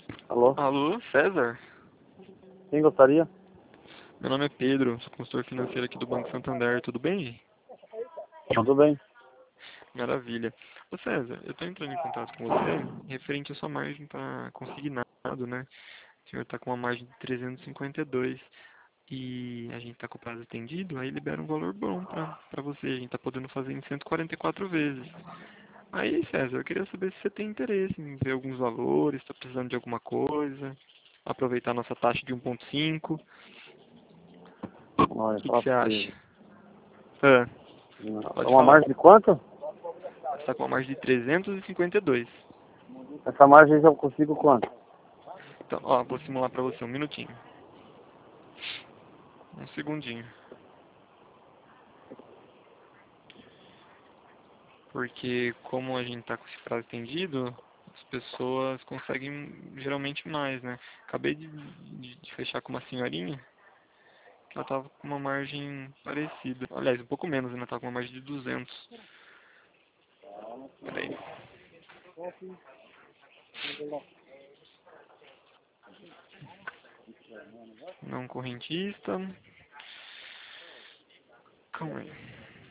Alô? Alô, César? Quem gostaria? Meu nome é Pedro, sou consultor financeiro aqui do Banco Santander, tudo bem? Tudo bem. Maravilha. Ô César, eu estou entrando em contato com você referente à sua margem para consignado, né? O senhor está com uma margem de 352 e a gente está com o prazo estendido, aí libera um valor bom para você. A gente está podendo fazer em 144 vezes. Aí, César, eu queria saber se você tem interesse em ver alguns valores, está precisando de alguma coisa, aproveitar a nossa taxa de 1,5. O Olha, que fala você pra acha? você. Ah, É pode uma falar. margem de quanto? Está com uma margem de 352. Essa margem eu consigo quanto? Então, ó, vou simular para você um minutinho. Um segundinho. Porque como a gente está com esse prazo estendido, as pessoas conseguem geralmente mais, né? Acabei de fechar com uma senhorinha que ela tava com uma margem parecida. Aliás, um pouco menos, né? Tava com uma margem de 200. Peraí. Não correntista. Calma aí.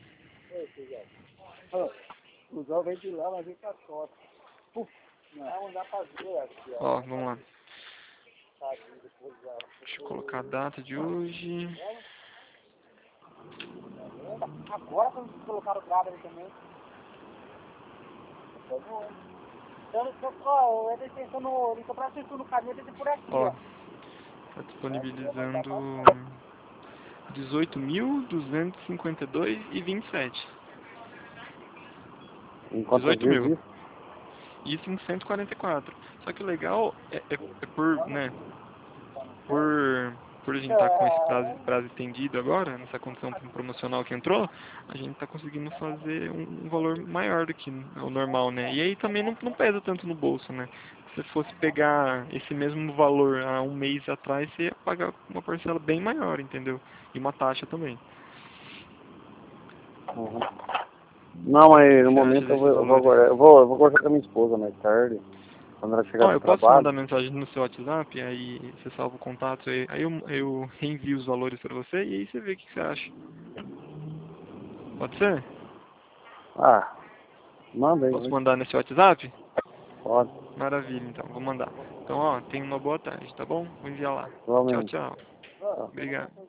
O Zó vem de lá, mas vem com a sorte. Não dá pra ver aqui, ó. Ó, vamos lá. Deixa eu colocar a data de hoje. Agora quando vocês colocaram o grado ali também. Então, ó, eu pensando no. Então, pra vocês no caminho, eu por aqui, Ó, ó. tá disponibilizando 18.252,27. Em quantas 18 vezes mil. isso? Isso em 144. Só que o legal é por, né, por a gente estar com esse prazo estendido agora, nessa condição promocional que entrou, a gente está conseguindo fazer um valor maior do que o normal, né? E aí também não pesa tanto no bolso, né? Se fosse pegar esse mesmo valor há um mês atrás, você ia pagar uma parcela bem maior, entendeu? E uma taxa também. Uhum. Não, O que mas que no você acha momento desses valores? eu vou conversar com a minha esposa mais tarde, quando ela chegar Ó, do eu posso mandar trabalho. mensagem no seu WhatsApp, aí você salva o contato, aí eu reenvio os valores para você e aí você vê o que que você acha. Pode ser? Ah, manda aí, Posso vai. mandar nesse WhatsApp? Pode, Maravilha, então, vou mandar. Então, ó, tenha uma boa tarde, tá bom? Vou enviar lá. Tchau, realmente. tchau. Obrigado.